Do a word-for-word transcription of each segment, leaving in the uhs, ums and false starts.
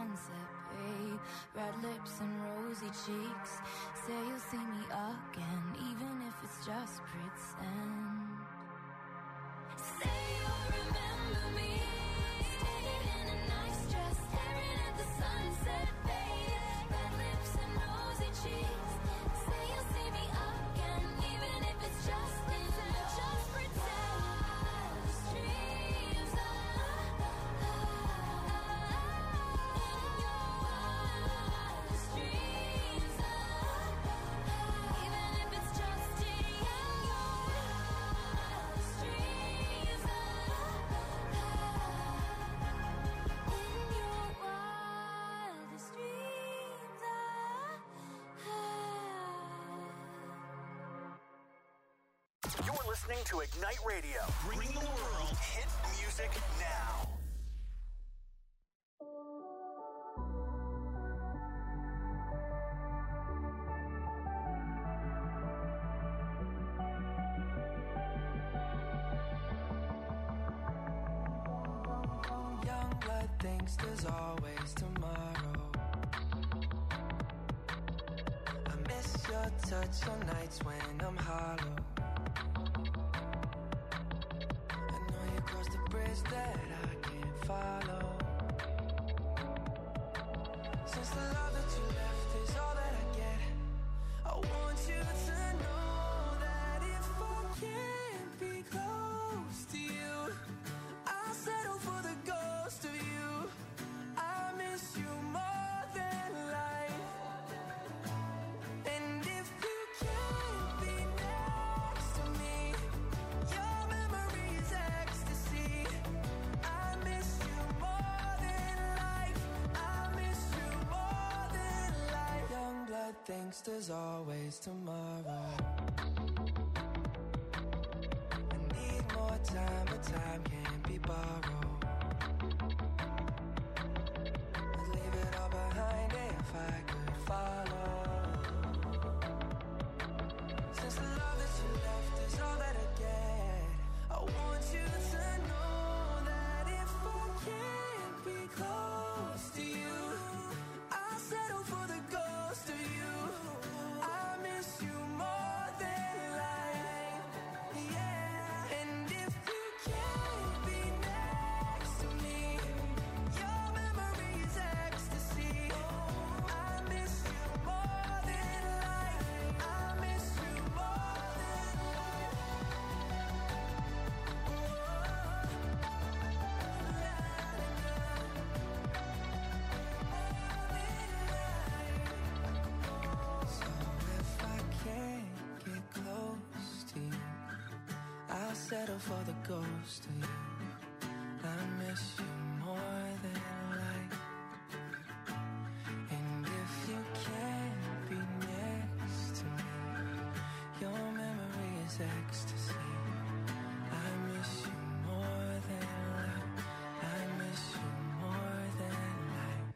sunset, babe. Red lips and rosy cheeks. Say you'll see me again, even if it's just pretend. Say you'll remember me, standing in a nice dress, staring at the sunset, babe. Red lips and rosy cheeks. Say you'll see me again, even if it's just pretend. Just pretend. Dreams are listening to Ignite Radio, bringing the world hit music now. Young blood thinks there's always tomorrow. I miss your touch on nights when I'm hollow. Bridge that I can't follow. Since the love that you left is all that I get, I want you to know that if I can't be close to you, I'll settle for the ghost of you. I miss you more than life. And if you can't be next to me, your memory is ecstasy. Thinks there's always tomorrow. I need more time, but time can't be borrowed. I'd leave it all behind if I could follow. Since the love that you left is all that I get, I want you to know that if I can't be close to you, I'll settle for the ghost of you. Settle for the ghost of you. I miss you more than life. And if you can't be next to me, your memory is ecstasy. I miss you more than life. I miss you more than life.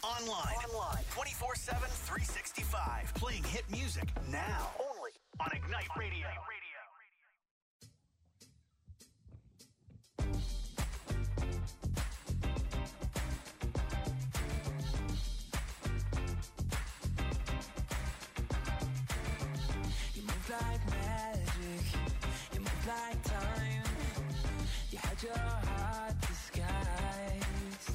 online. Online. twenty-four seven, three sixty-five. Playing hit music now. Only on Ignite Radio. You move like magic. You move like time. You had your heart disguised.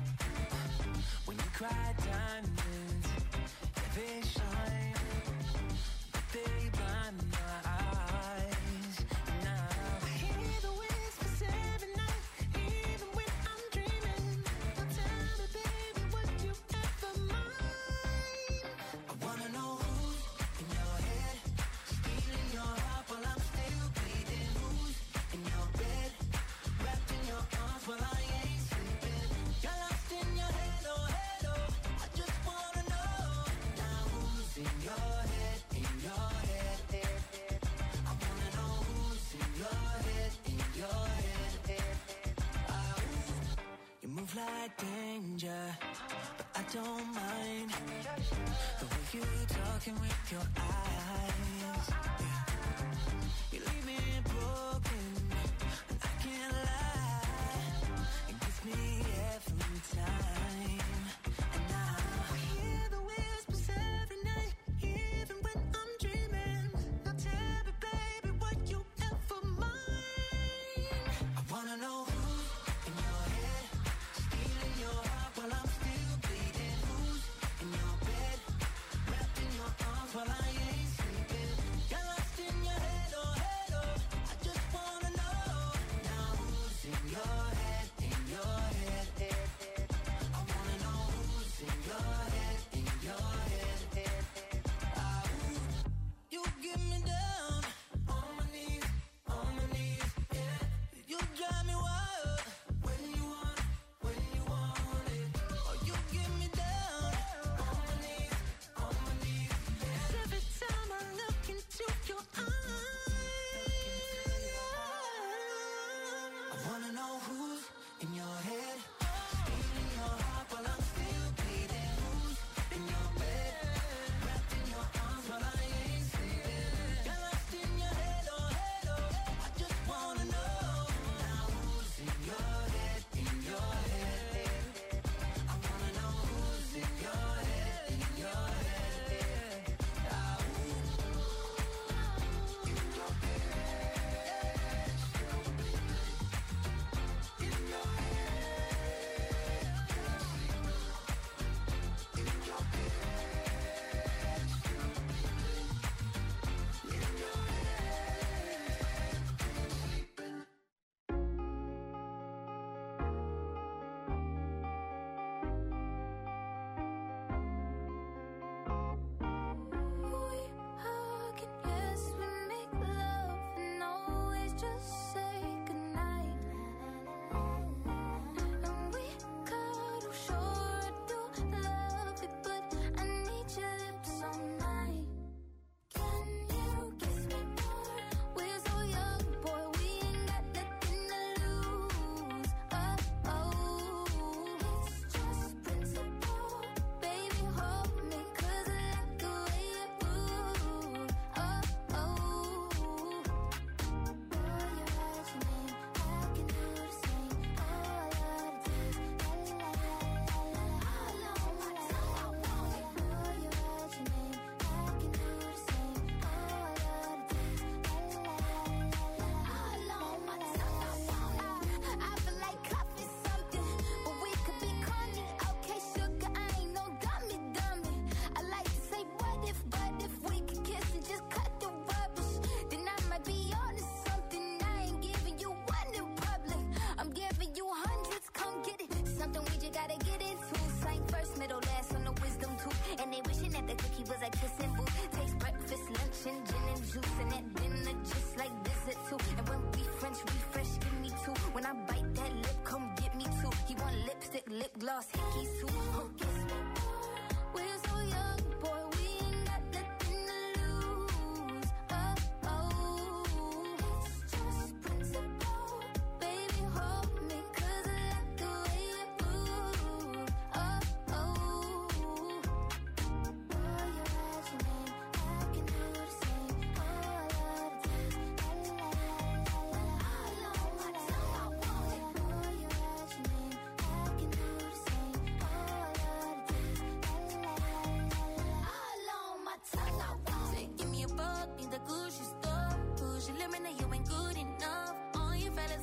When you cry diamonds, yeah, they shine, but they blind my eyes. Now I hear the whispers every night, even when I'm dreaming. Now tell me, baby, would you ever mind? I wanna know who's in your head, stealing your heart while I'm still bleeding. Who's in your bed, wrapped in your arms while I ain't sleeping. You're lost in your head, oh head, oh. I just wanna know now who's in your head, in your head, head, head. I wanna know who's in your head, in your head, head, head. Ah, ooh. You move like danger, but I don't mind the way you talking with your eyes. Yeah. You leave me broken, and I can't lie. It gets me every time. And now I hear the whispers every night, even when I'm dreaming. Now tell me, baby, would you ever mind? I wanna know who's in your head, stealing your heart while I'm still bleeding. Who's in your bed, wrapped in your arms while I ain't sleeping. You're lost in your head, oh head, oh. I just wanna know now who's in your head, in your head, head, head. I wanna know who's in your head, in your head, head, head. Ah, ooh. You get me down on my knees, on my knees, yeah. You drive me wild when you want, when you want it. Oh, you get me down on my knees, on my knees, yeah. Every time I look into your eyes, I wanna know who's in your head, stealing your heart while I'm still bleeding. Who's in your bed, wrapped in your arms while I ain't sleeping. You're lost in your head, oh head, oh. I just wanna know now who's in your head, in your head, head, head. I wanna know who's in your head, in your head, head. Ah, ooh. In your head, still bleeding. In your head, in your head, still bleeding. In your head, sleeping. We hug and yes, we make love and always just say goodnight. And we cuddle, sure I do love it, but I need your lips all night. Can you kiss me more? We're so young, boy, we ain't got nothing to lose. Oh, oh, it's just principle. Baby, hold me, 'cause I like the way you move. Oh, oh. Boy, you write your name, I can do the same. Oh, I love the taste. La, la, la, la, la. All on my tongue, I want it. Boy, you write your name, I can do the same. Oh, I love the taste. La, la, la, la, la. All on my tongue, I want it. I feel like coffee something, but we could be corny. Okay, sugar, I ain't no dummy, dummy. I like to say what if, but if we could kiss and just cut the rubbish, then I might be onto something. I ain't giving you one in public, I'm giving you hundreds. Come get it, something we just gotta get into. Sang first, middle, last on the wisdom tooth. And they wishing that the cookie was a kissing booth. Taste breakfast, lunch, and gin and juice, and at dinner just like dessert too. And when we French refresh, give me two. When I bite that lip, come get me two. He want lipstick, lip gloss, hickeys too. Huh, kiss me more. We're so young, boy, we ain't got nothing to lose. Oh, oh, it's just principle. Baby, hold me, 'cause I like the way you move. Oh, oh.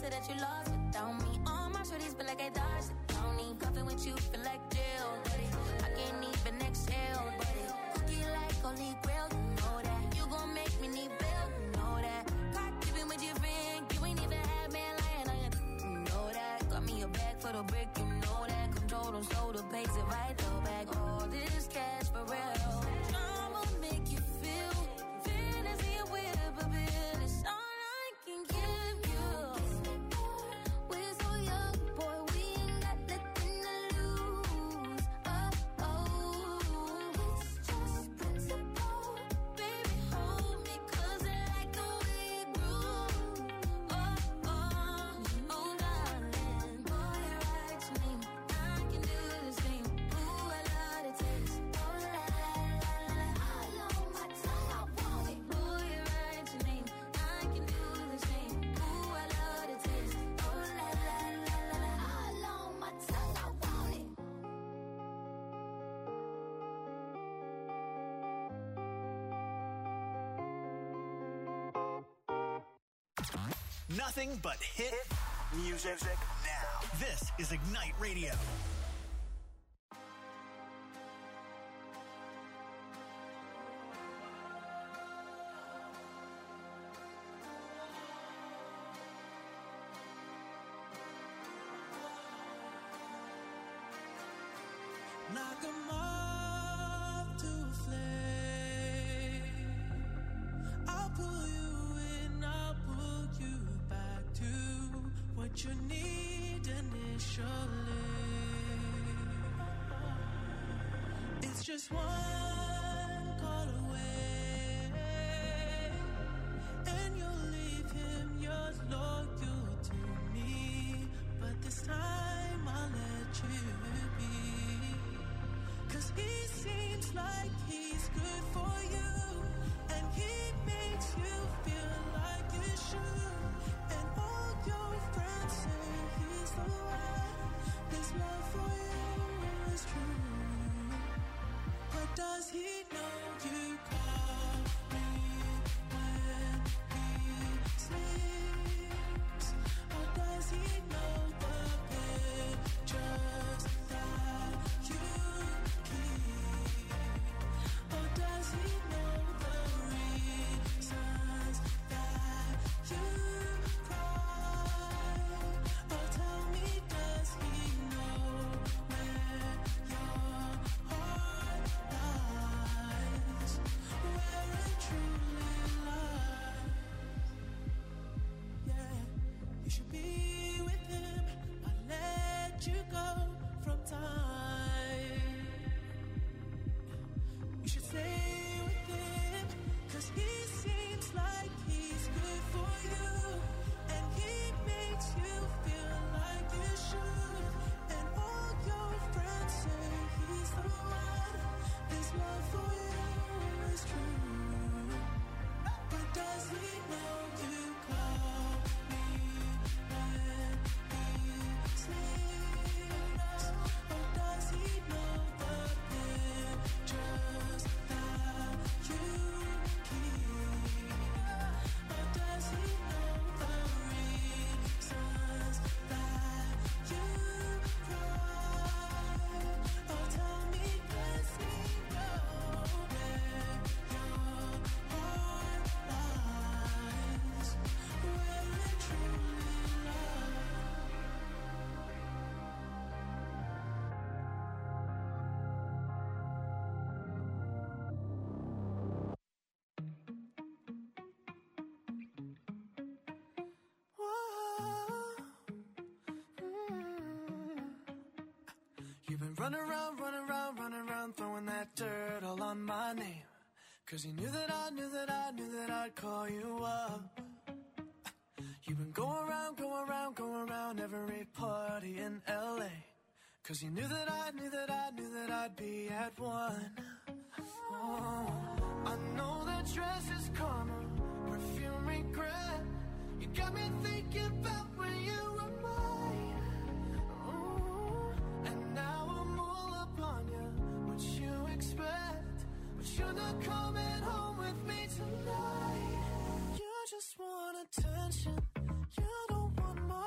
say that you lost without me. All my shorties feel like I dodged the county. Cuffing with you feel like jail, buddy. I can't even exhale, buddy. Cookie like holy grail, you know that. You gon' make me need bail, you know that. Caught keeping with your friend, you ain't even had man lying on you, you know that. Got me a bag for the brick, you know that. Control them, so the pace if I throw back all this cash for real. I'ma make you feel fantasy and whip a bit. It's all I can give you. We're so young, boy, we ain't got nothing to lose. Oh, oh, it's just principle. Baby, hold me, cause I like the way it groove. Oh, oh, oh, darling, boy, you're right to me. I can do the same. Ooh, I love the taste. Oh, la, la, la, la, all on my tongue, I want it. Boy, you're right to me. I can do the same. Ooh, I love the taste. Oh, la, la, la, la, la, all on my tongue, I want it. Nothing but hit music now. This is Ignite Radio. Knock 'em off to a flame. I'll pull you in, I'll pull you back to what you need initially. It's just one call away, and you'll leave him yours loyal to me. But this time I'll let you be. Cause he seems like he's good for you, and he makes you feel like you should. And all your friends say he's the one. His love for you is true. But does he know you call me when he sleeps? Or does he know the pictures that you keep? Or does he know the reasons that you cry? Or tell me, does he know where your heart lies? Where it truly lies? Yeah, you should be with him, but let you go from time. You should stay with him, cause he seems like he's good for you, and he makes you feel like you should. And all your friends say he's the one. His love for you is true. But does he know you call me when he sleeps? Or does he know the pictures that you keep? Or does he know the reasons that you cry? Or tell me, does he know where your heart lies? Where it truly lies? You've been running around, running around, running around, throwing that dirt all on my name. Cause you knew that I knew that I knew that I'd call you up. You've been going around, going around, going around every party in L A. Cause you knew that I knew that I knew that I'd be at one. Oh, I know that dress is karma, perfume regret. You got me thinking about when you were mine. Oh, and now I'm all up on you. What you expect? But you're not coming home with me tonight. You just want attention. You don't want my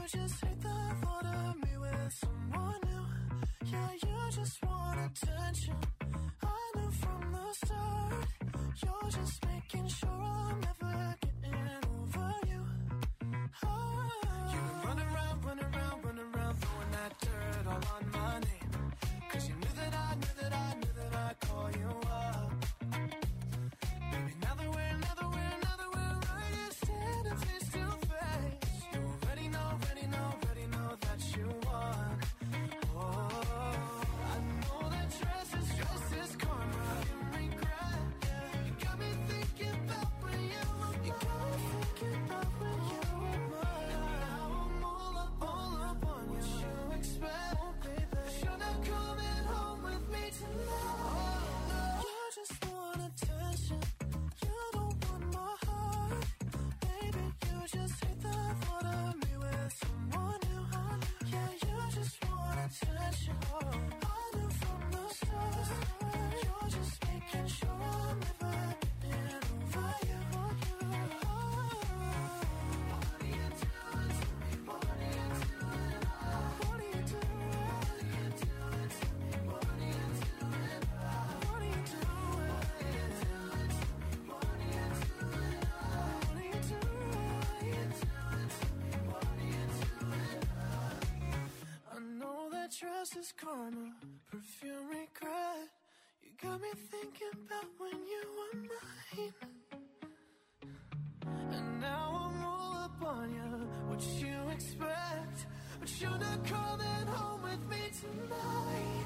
just hate the thought of me with someone new. Yeah, you just want attention. I knew from the start. You're just making sure I'm never getting over you. Oh. You run around, run around, run around, throwing that dirt all on my name. Cause you knew that I, knew that I, knew that I'd call you up. Baby, now that we're, now that we're, now that we're right here standing face to face, you already know, already know, already know that you won. Oh, I know that stress is, stress is karma and regret. You got me thinking about when you were mine. You got me thinking about when you were mine. Now I'm all up, all up on you. What you expect? Oh, baby, you're not coming home with me tonight. Oh, no. You just want attention. You don't want my heart. Baby, you just hate the thought of me with someone new. Yeah, you just want attention. I knew from the start. You're just making sure I'm never getting over you. What are you doing to me? What are you doing? What are you doing? What are you doing to me? What are you doing? What are you doing? What are you doing to me? What are you doing? What are you doing? What are you doing? I know that trust is karma, perfume regret. You got me thinking about when you were mine. And now I'm all up on you. What you expect? But you're not coming home with me tonight.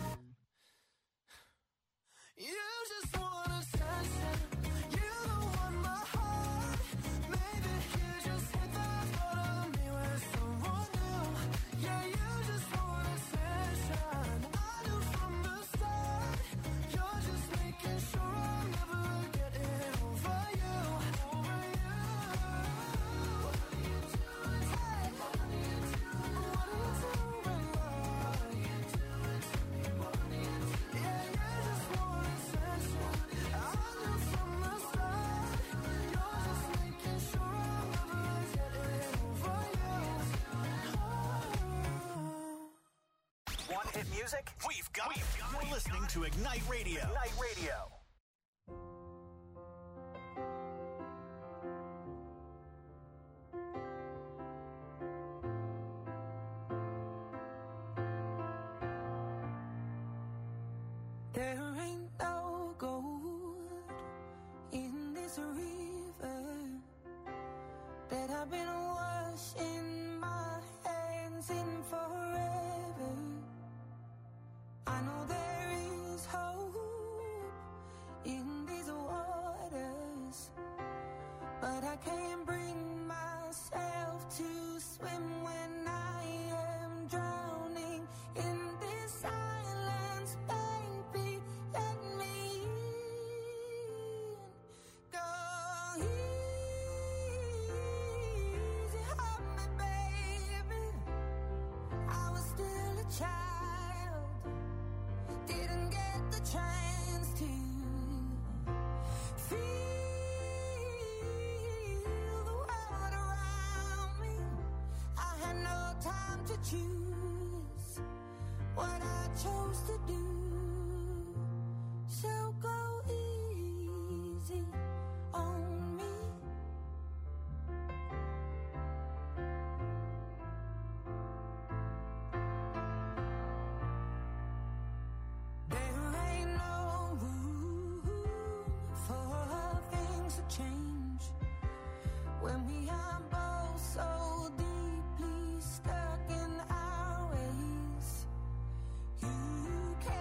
You just want attention. You don't want my heart. Maybe you just hate the thought of me with someone new. Yeah, you just want attention. I knew from the start. You're just making sure I'm never getting over you. Over you. What are you doing? Hey. What are you doing? What are you doing? What are you doing to me? What are you doing? Yeah, you just want attention. I knew from the start. You're just making sure I'm never getting over you. Oh. Want hit music? We've got it. You're listening to Ignite Radio. Ignite Radio. There ain't no gold in this river that I've been washing my hands in forever. I know there is hope in these waters, but I can't bring myself to swim when I am drowning in this silence. Baby, let me in. Go easy on me, baby. I was still a child, didn't get the chance to feel the world around me. I had no time to choose what I chose to do. So go easy on me. There ain't no room for things to change when we are both so deeply stuck in our ways. You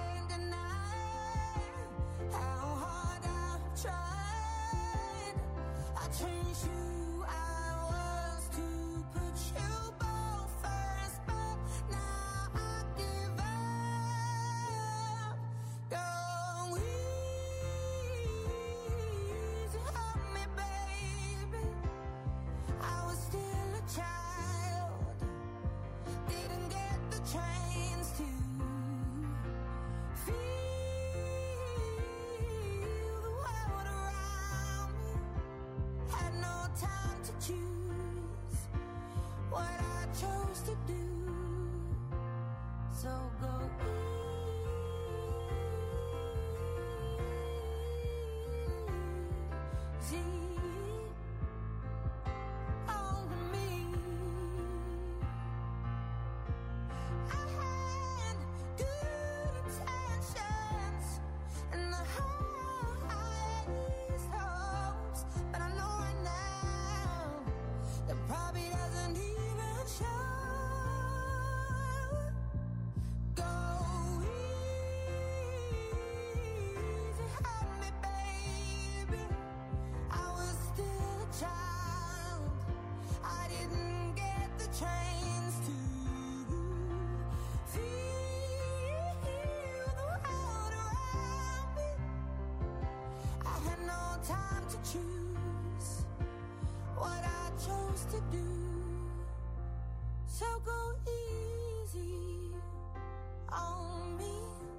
to do. So go easy on me.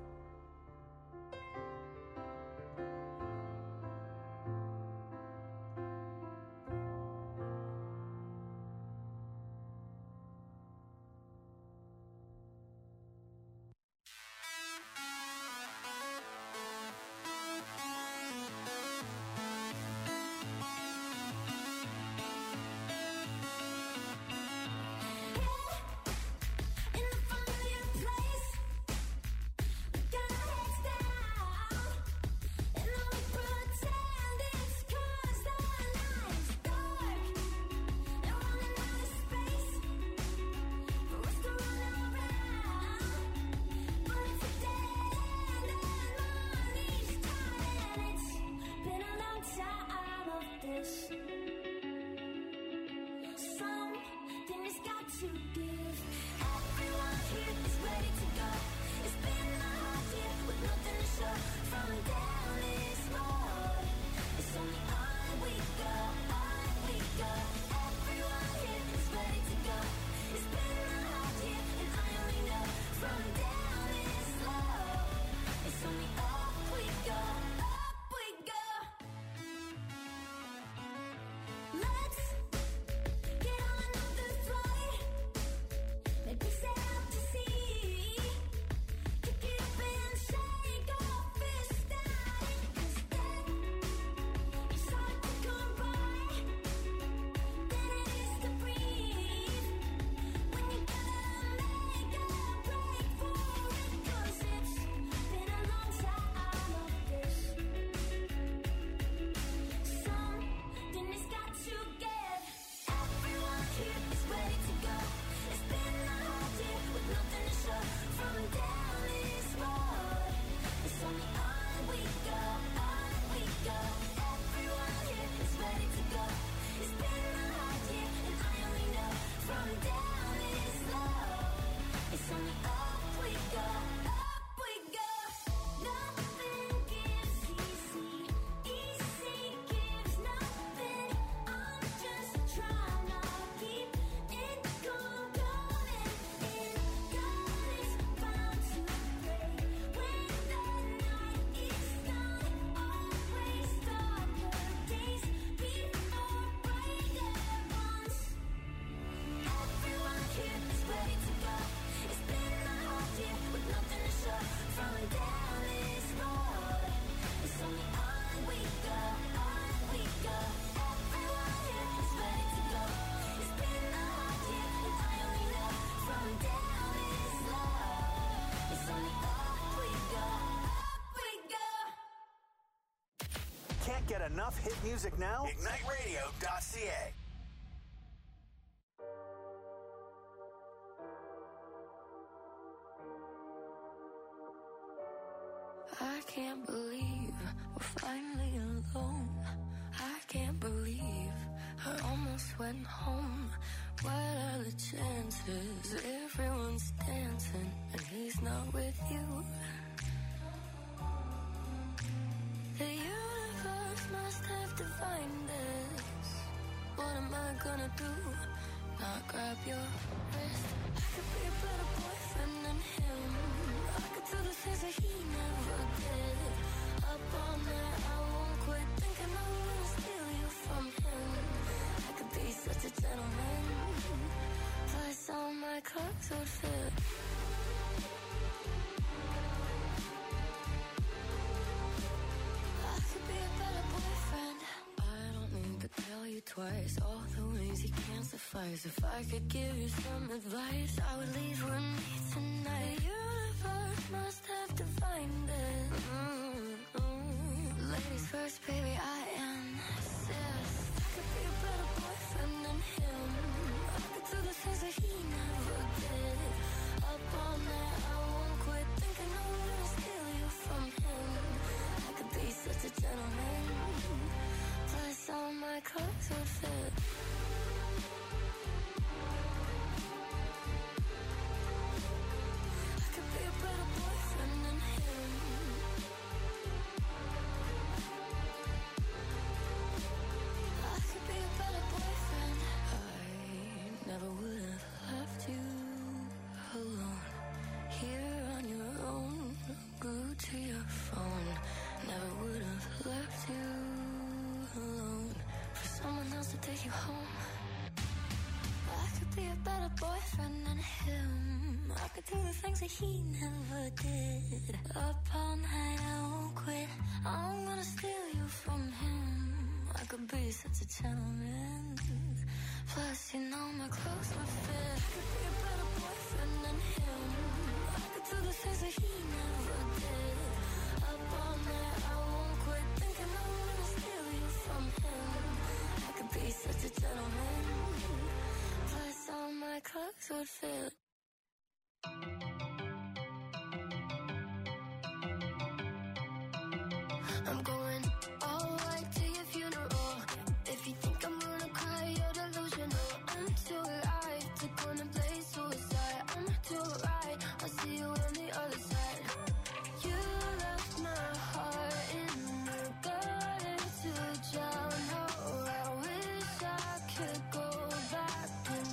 Can't get enough hit music now? Ignite Radio dot C A. I can't believe we're finally alone. I can't believe I almost went home. What are the chances? Everyone's dancing and he's not with you. The universe must have divined this. What am I gonna do? Not grab your wrist. I could be a better boyfriend than him. I could do the things that he never did. Up all night, I won't quit thinking I'm gonna steal you from him. I could be such a gentleman. Plus all my clothes would fit. I could be a better boyfriend. I don't need to tell you twice all the ways you can't suffice. If I could give you some advice, I would leave with me tonight. The universe must have divined it. Mm-hmm. Ladies first, baby, I insist. I could be a better boyfriend than him. I could do the things that he never did. Up all night, I won't quit thinking I'm gonna steal you from him. I could be such a gentleman. Plus all my clothes would fit. could do the things that he never did. Up all night, I won't quit. I'm gonna steal you from him. I could be such a gentleman. Plus, you know my clothes would fit. I could be a better boyfriend than him. I could do the things that he never did. Up all night, I won't quit. Thinking I'm gonna steal you from him. I could be such a gentleman. Plus, all my clothes would fit. I'm going all white to your funeral. If you think I'm gonna cry, you're delusional. I'm too alive to contemplate suicide. I'm too right, I'll see you on the other side. You left my heart in the gutter to drown. Oh, I wish I could go back in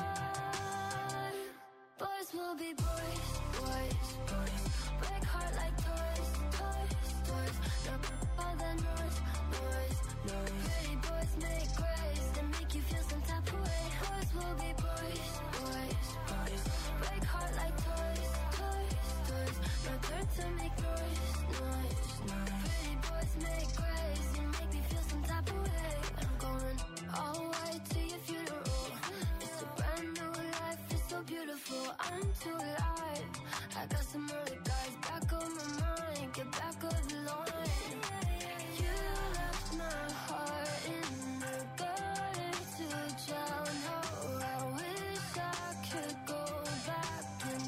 time. Boys will be boys, boys, boys. Break heart like toys, toys, toys. Now all the noise, noise, noise. Pretty boys make grace and make you feel some type of way. Boys will be boys, boys, boys. Break heart like toys, toys, toys. Now turn to make noise, noise, noise. Pretty boys make grace and make me feel some type of way. I'm going all white to your funeral. It's a brand new life, it's so beautiful. I'm too alive. I got some other guys back on my mind. Get back on the line. You left my heart in the gutter to drown. Oh, I wish I could go back in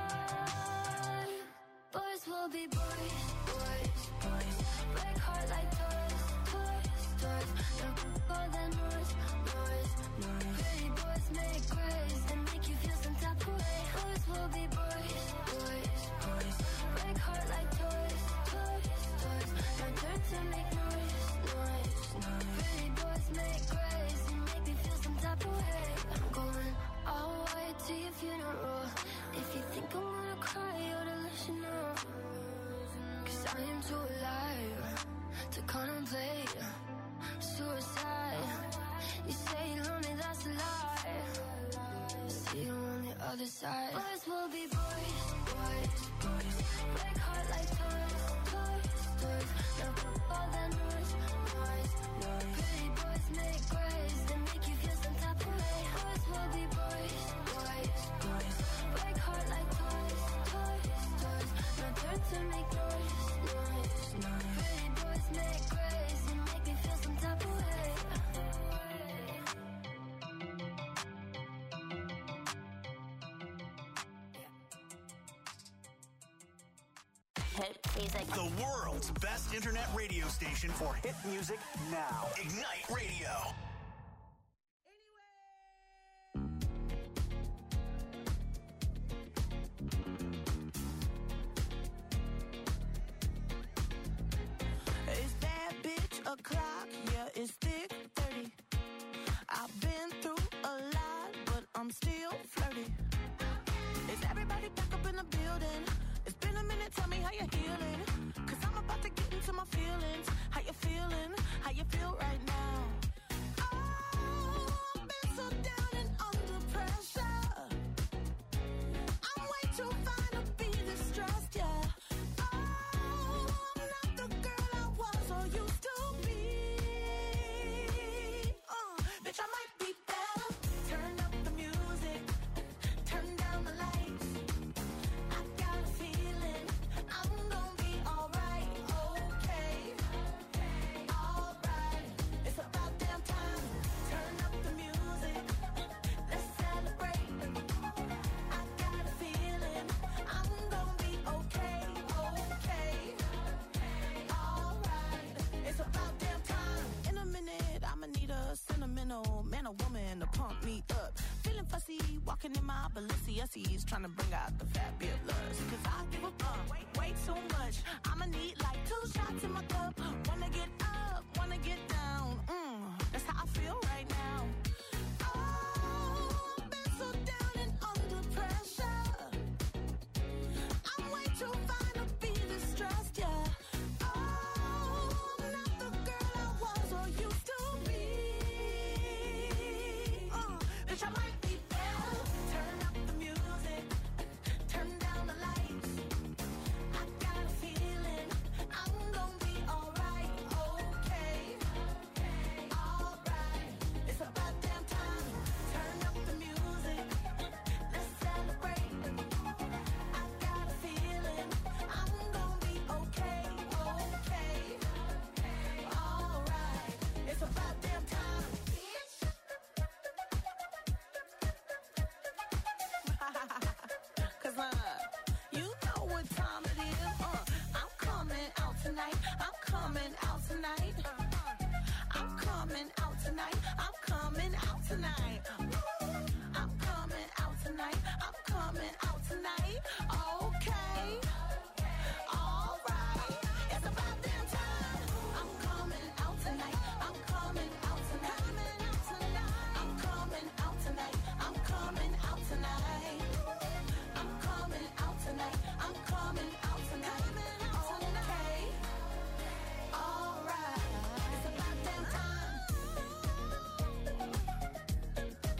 time. Boys will be boys, boys, boys. Break heart like toys, toys, toys. Now all the noise, noise, noise. Pretty boys make grace and make you feel some type of way. Boys will be boys, boys, boys. Break heart like toys, toys, toys. Now turn to make noise, noise, noise. Pretty boys make grace and make me feel some type of way. I'm going all white to your funeral. If you think I'm gonna cry, you're delusional. Cause I am too alive to contemplate suicide. You say you love me, that's a lie. See you on the other side. Boys will be boys, boys, boys. Break heart like toys, toys, toys. Now all the noise, noise, noise. Pretty boys make grace and make you feel some type of way. Boys will be boys, boys, boys. Break heart like toys, toys, toys. Now turn to make noise, noise, noise. Pretty boys make grace and make me feel some type of way. Hit music. The world's best internet radio station for hit music now. Ignite Radio. Is that bitch o'clock? Yeah, it's thick thirty. I've been through a lot, but I'm still flirty. Is everybody back up in the building? It's been a minute, tell me how you're healing. Cause I'm about to get into my feelings. How you feeling? How you feel right now? Oh, I've been so down and under pressure. I'm way too fine to be distressed, yeah. Oh, I'm not the girl I was or used to be. Uh, bitch, I might be better. Turn up the music. Turn down the lights. I got a feeling I'm gonna be alright, okay, alright. It's about damn time. Turn up the music. Let's celebrate. I got a feeling I'm gonna be okay, okay, alright. It's about damn time. In a minute, I'ma need a sentimental man or woman to pump me up. Feeling fussy, walking in my Balenciennes, trying to bring out the fabulous. Cause I give a fuck way, way too much. I'ma need like two shots in my cup. Wanna get up, wanna get down. Mm, that's how I feel right now. Oh, I've been so down and under pressure. I'm way too fine to be distressed, yeah. Oh, I'm not the girl I was or used to be. Uh, bitch, I might be better. Turn up the music. Turn tonight. I'm coming out tonight. I'm coming out tonight. Okay. All right. It's about damn time. I'm coming out tonight. I'm coming out tonight. I'm coming out tonight. I'm coming out tonight. I'm coming out tonight. I'm coming out tonight. Okay. All right. It's about damn time.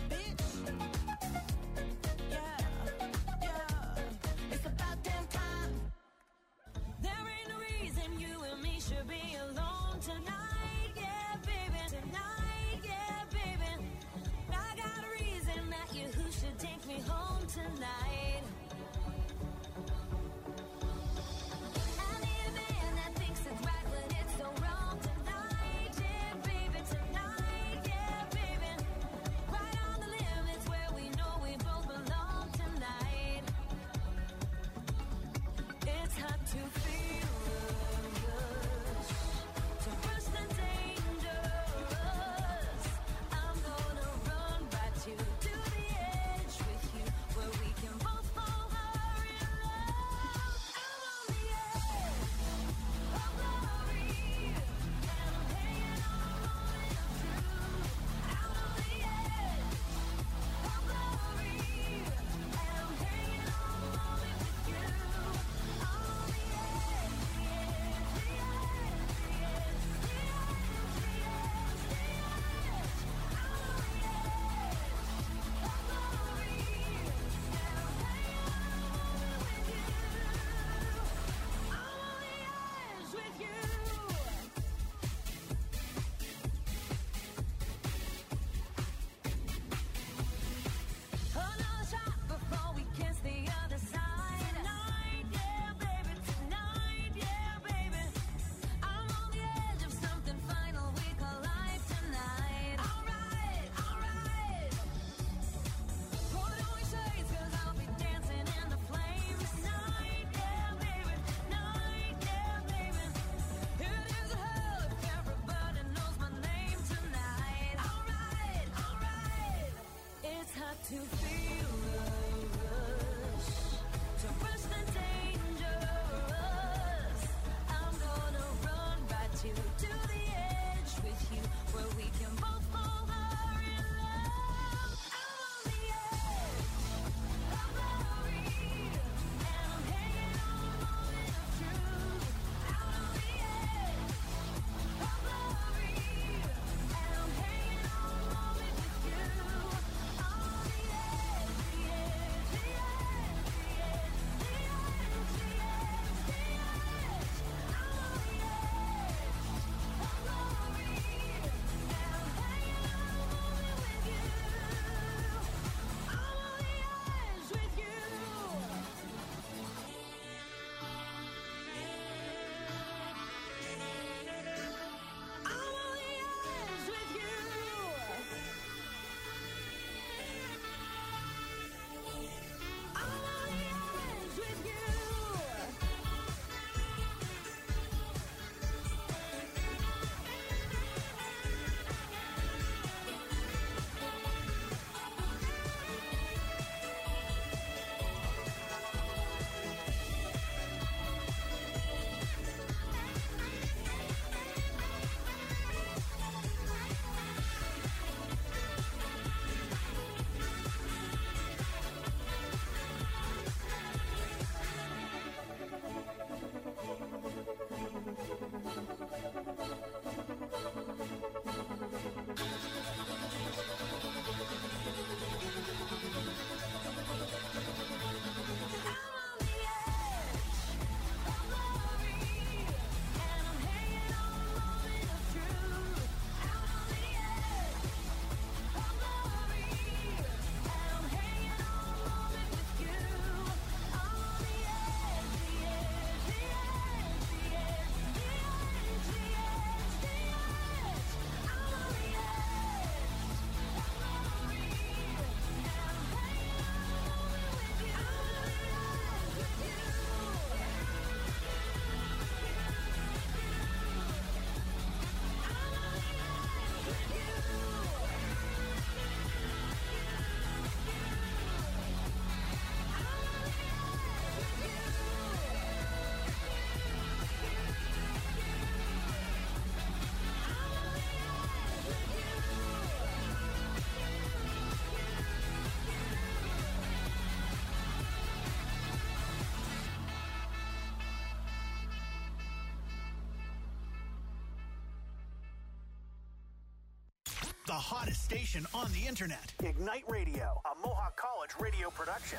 The hottest station on the internet. Ignite Radio, a Mohawk College radio production.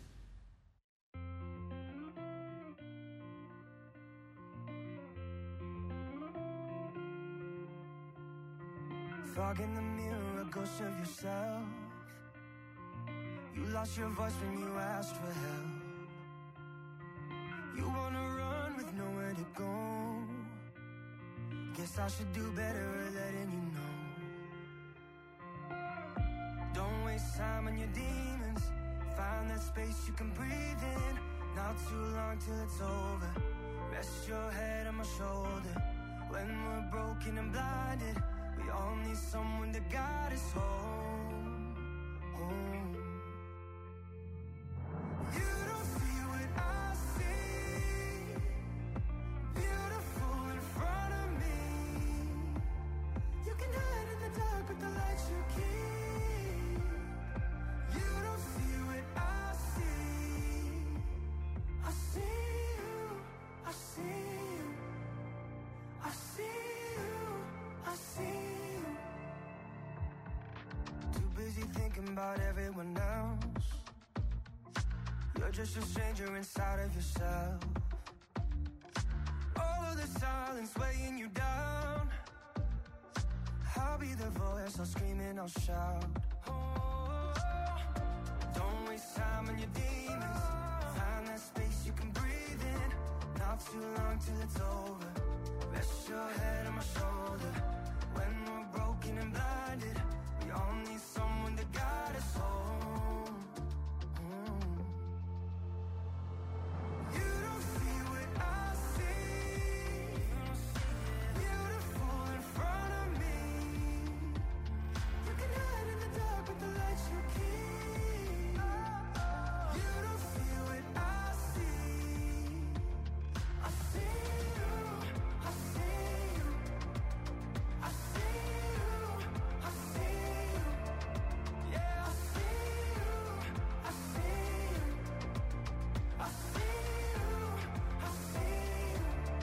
Fog in the mirror, a ghost of yourself. You lost your voice when you asked for help. You wanna run with nowhere to go. Guess I should do better at letting you know. Don't waste time on your demons. Find that space you can breathe in. Not too long till it's over. Rest your head on my shoulder. When we're broken and blinded, we all need someone to guide us home, home. You don't see what I see. Beautiful in front of me. You can hide in the dark, but the light you keep. You don't see what I see. I see you, I see you, I see you, I see you. Too busy thinking about everyone else. You're just a stranger inside of yourself. All of the silence weighing you down. I'll be the voice, I'll scream and I'll shout. Oh, don't waste time on your demons. Find that space you can breathe in. Not too long till it's over. Rest your head on my shoulder. When we're broken and blinded, we all need someone to guide us home. Mm. You don't see what I see. Beautiful in front of me. You can hide in the dark, but the light you keep. You don't see what I see. I see you, I see you, I see you, I see you. Yeah, I see you, I see you, I see you, I see you.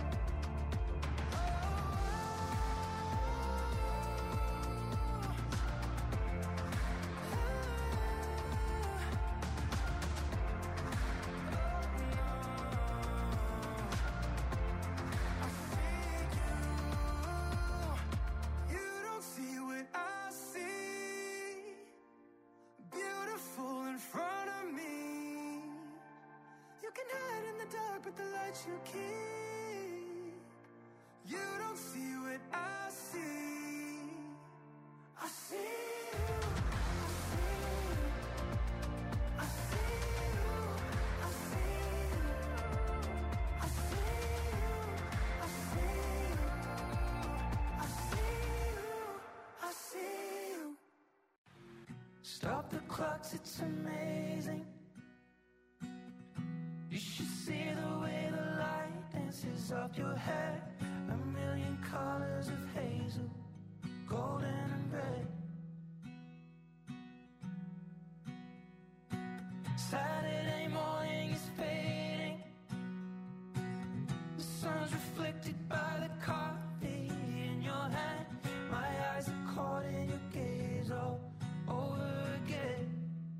You don't see what I see. Beautiful in front of me. You can hide in the dark, but the light you keep. You don't see what I see. I see you, I see you, I see you, I see you, I see you, I see you, I see you. Stop the clocks, it's amazing. You should see the way the light dances up your hair. A million colors of hazel, golden and red. Saturday morning is fading. The sun's reflected by the coffee in your hand. My eyes are caught in your gaze all over again.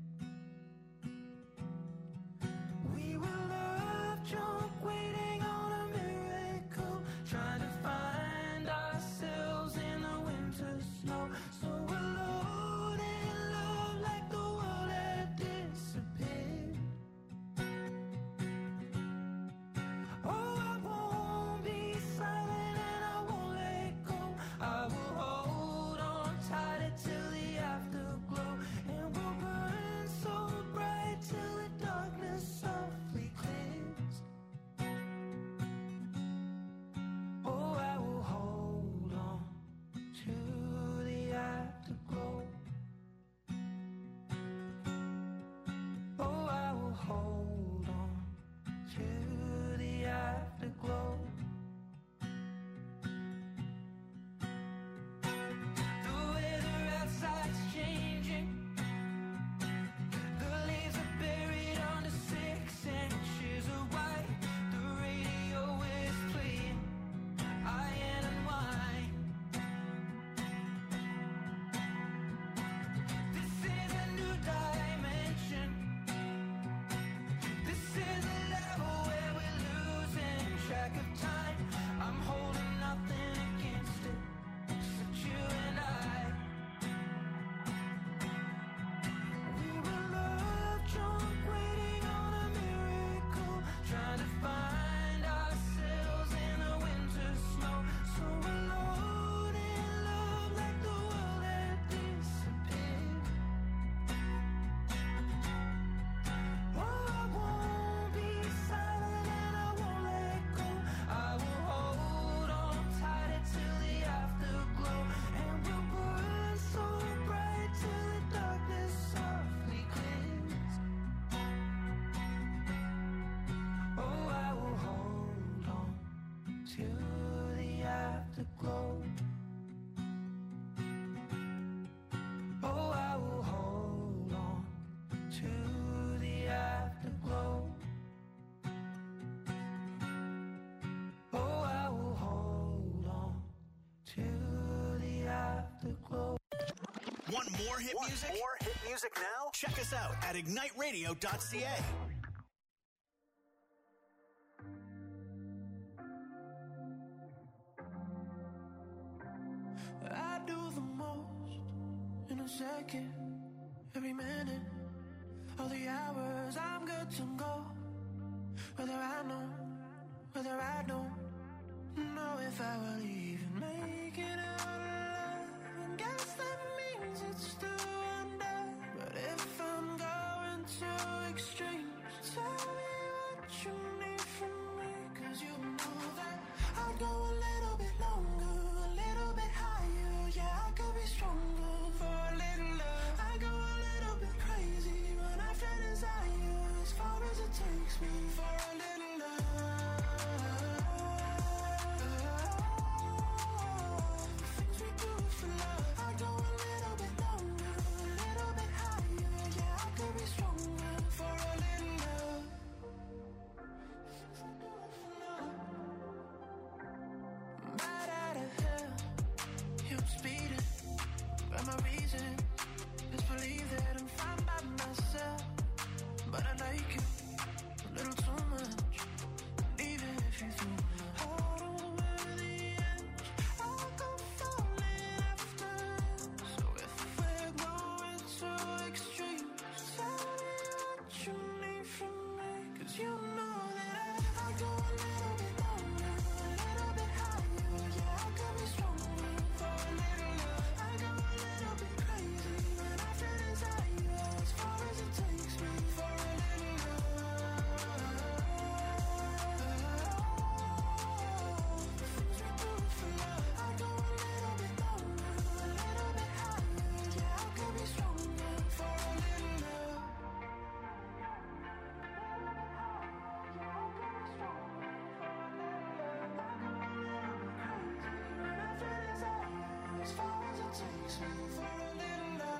We were love drunk, waiting on a miracle, trying to find ourselves in the winter snow. So afterglow. Oh, I will hold on to the afterglow. Oh, I will hold on to the afterglow. Want more hit Want music? more hit music now? Check us out at ignite radio dot c a. I do the most in a second, every minute, all the hours I'm good to go. Whether I know, whether I don't know if I will even make it out alive. And guess that means it's still undone. But if I'm going to extremes, tell me what you need from me. Cause you know that I'll go a little bit longer, a little bit higher. Yeah, I could be stronger for a little love. I go a little bit crazy when I feel desire, as far as it takes me for a little love. Things we do for love. I go a little bit longer, a little bit higher. Yeah, I could be stronger for a little love. Things we do for love. Right out of hell, I'm speeding, but my reason is believe that I'm fine by myself. But I like you a little too much. And even if you threw my heart over the edge, I'll go falling after. So if we're going to extremes, tell me what you need from me. Cause you know that I go a little bit longer, a little bit higher. Yeah, I could be stronger for a little love. I go a little bit crazy when I feel desire, as far as it takes me for a little love. Things we do for love. I go a little bit longer, a little bit higher. Yeah, I could be stronger for a little love. As far as it takes me for a little love.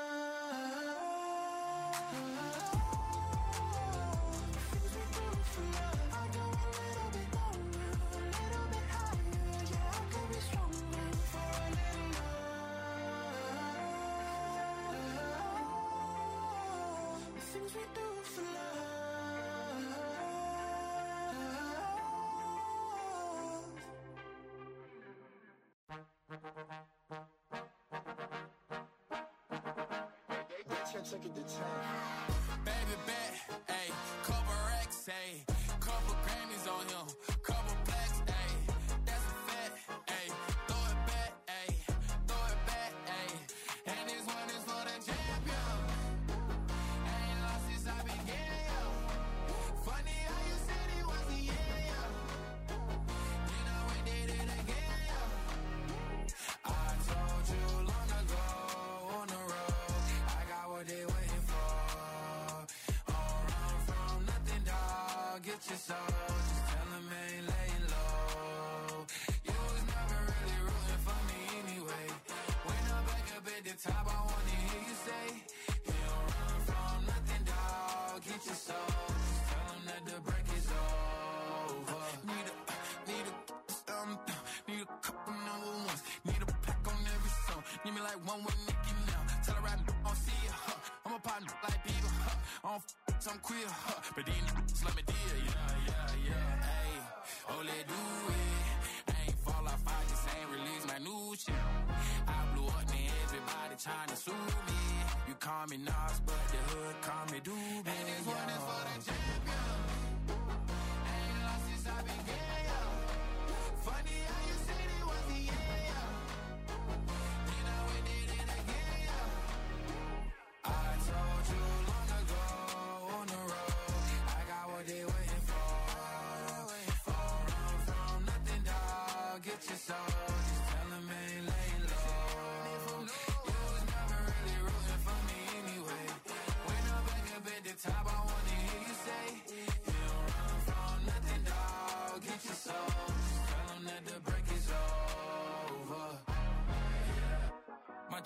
Things we do for love. I go a little bit longer, a little bit higher. Yeah, I could be stronger for a little love. The things we do for love. Baby bet, ayy, couple racks, ayy, couple Grammys on him, couple blacks, ayy, that's a fact, ayy, throw it back, ayy, throw it back, ayy, and this one is for the champion. Ain't lost since I began, yo. Funny how you said it was the end, yo. Then I went did it again, yo. I told you long ago on the road, I got what they waiting for. Don't run from nothing, dog. Get your soul. Just tell them ain't laying low. You was never really rooting for me anyway. When I'm back up at the top, I wanna hear you say, you don't run from nothing, dog. Get your soul. Just tell them that the break is over. Need a, need a, um, need a couple number ones. Need a pack on every song. Need me like one with Nicki now. Tell her I don't see it, huh? I'm a partner like Bieber, huh? I don't f***, I'm queer, huh? But these n***s let me deal, yeah, yeah, yeah, ayy. Oh, let do it. I ain't fall off, I just ain't release my new shit. I blew up, and everybody trying to sue me. You call me Nas, but the hood call me Doobie. And this one is for the champion. Ain't lost since I began, yo. Funny how you said it was the end, yo. Then I went did it again, yo. I told you long ago on the road, I got what they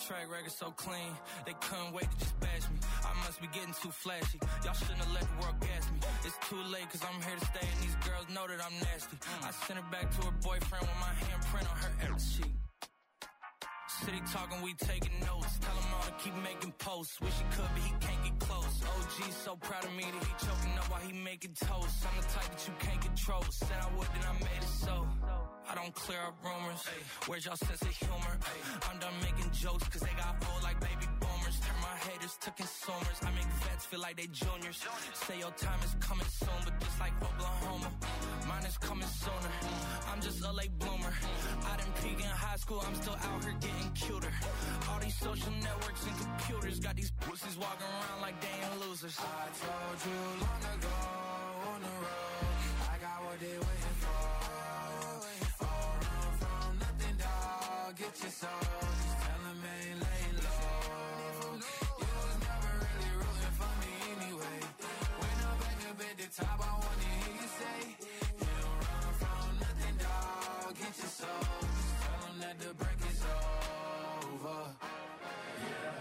track record so clean, they couldn't wait to just bash me. I must be getting too flashy. Y'all shouldn't have let the world gas me. It's too late cause I'm here to stay and these girls know that I'm nasty. I sent her back to her boyfriend with my handprint on her ass cheek. City talking, we taking notes. Tell him all to keep making posts. Wish he could, but he can't get close. O G's so proud of me that he choking up while he making toast. I'm the type that you can't control. Said I would, then I made it so. I don't clear up rumors. Where's y'all sense of humor? I'm done making jokes cause they got old like baby boomers. Turn my haters to consumers. I make vets feel like they juniors. Say your time is coming soon, but just like Oklahoma, mine is coming sooner. I'm just a late bloomer. I didn't peak in high school, I'm still out here getting cuter. All these social networks and computers got these pussies walking around like they ain't losers. I told you long ago on the road, I got what they waiting for. Oh, run from nothing, dog. Get your soul. Just tell them ain't laying low. You was never really rooting for me anyway. When I'm back up at the top, I wanna hear you say, you don't run from nothing, dog. Get your soul. Just tell them that the break is over. Yeah.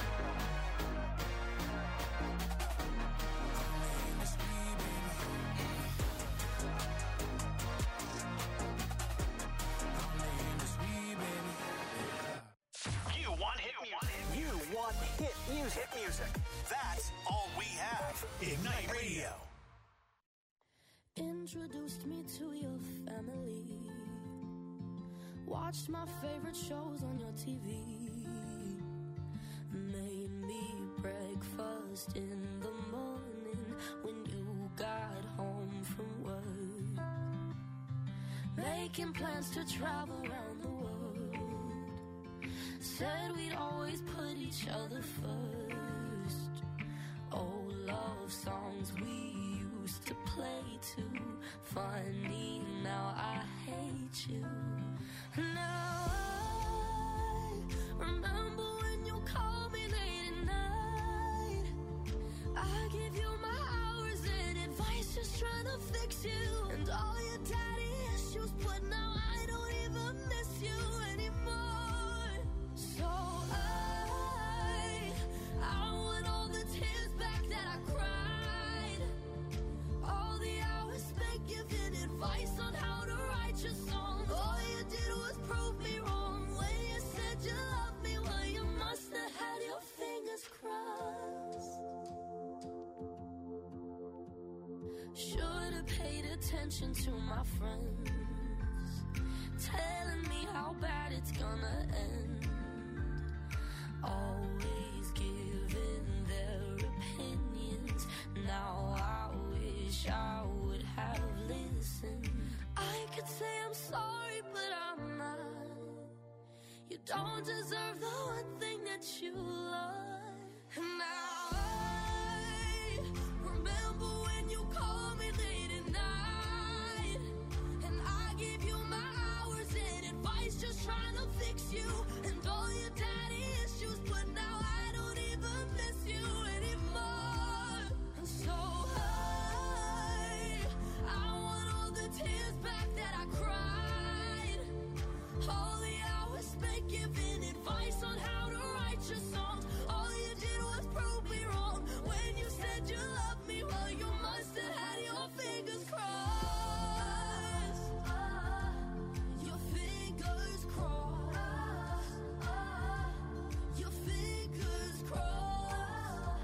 Want hit music. Hit music. That's all we have. Ignite Radio. Introduced me to your family. Watched my favorite shows on your T V. Made me breakfast in the morning when you got home from work. Making plans to travel around the world. Said we'd always put each other first. Old love songs we used to play too. Funny, now I hate you. Now I remember when you called me late at night. I give you my hours and advice just trying to fix you. And all your daddy issues, but now I don't even miss you anymore. So I, I want all the tears back that I cried. All the hours spent giving advice on how to write your songs. All you did was prove me wrong. When you said you loved me, well, you must have had your fingers crossed. Should've paid attention to my friends, telling me how bad it's gonna end. Always giving their opinions. Now I wish I would have listened. I could say I'm sorry, but I'm not. You don't deserve the one thing that you love. And now I remember when you called me late at night. And I gave you my hours and advice just trying to fix you. And all your daddy issues, but now I don't even miss you anymore. And so I, I want all the tears back that I cried. All the hours spent giving advice on how to write your songs. All you did was prove me wrong. When you said you loved me, well, you must have had your fingers crossed. Your fingers crossed. Your fingers crossed.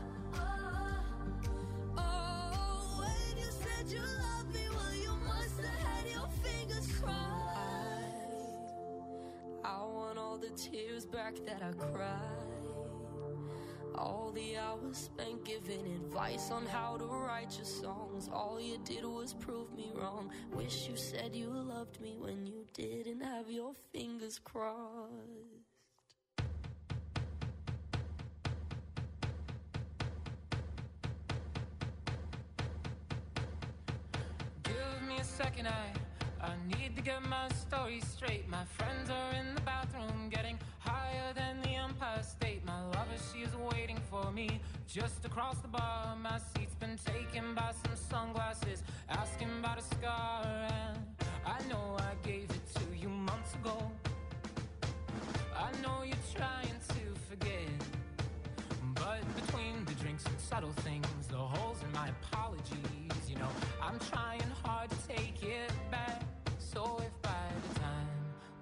Oh, when you said you loved me, well, you must have had your fingers crossed. I want all the tears back that I cried. All the hours spent giving advice on how to write your songs. All you did was prove me wrong. Wish you said you loved me when you didn't have your fingers crossed. Give me a second, I, I need to get my story straight. My friends are in the bathroom getting higher than the Empire State. My lover, she is waiting for me just across the bar. My seat's been taken by some sunglasses, asking about a scar. And I know I gave it to you months ago. I know you're trying to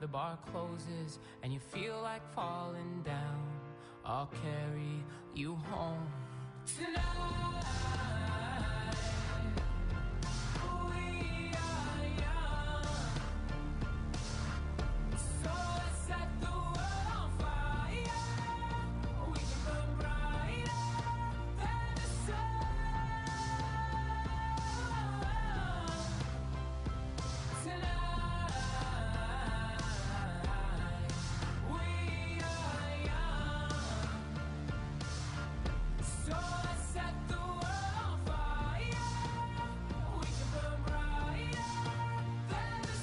the bar closes and you feel like falling down, I'll carry you home tonight.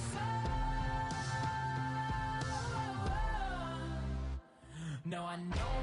No, I know